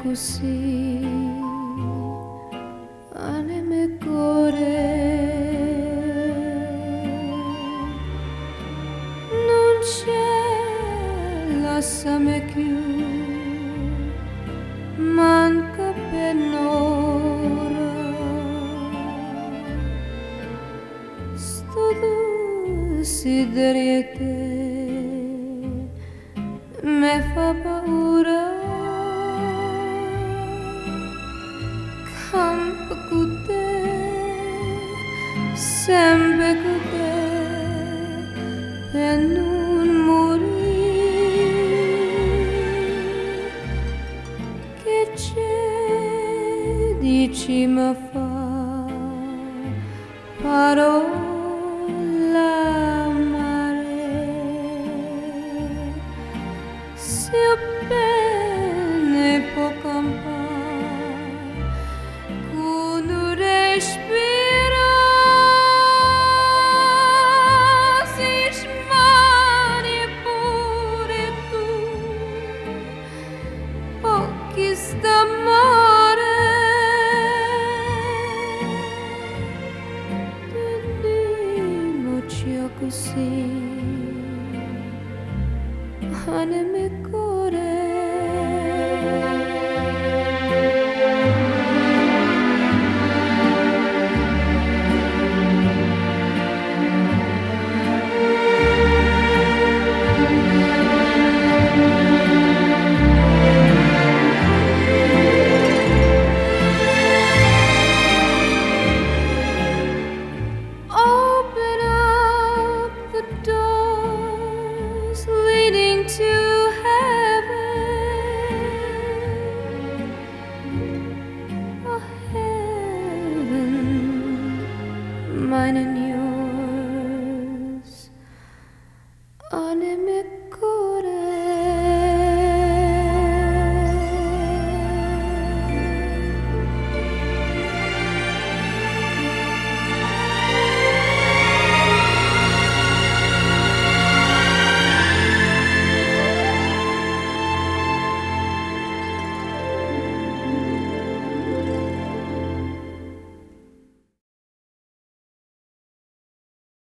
così, anima e cuore, non c'è, lasciami più, manca per un'ora, sto desideriete me fa paura. Campo con te, sempre con te, per non morire. Che c'è, dici mi fa parola amare, se bene può campare. Così, anima e cuore. To heaven, oh heaven, mine and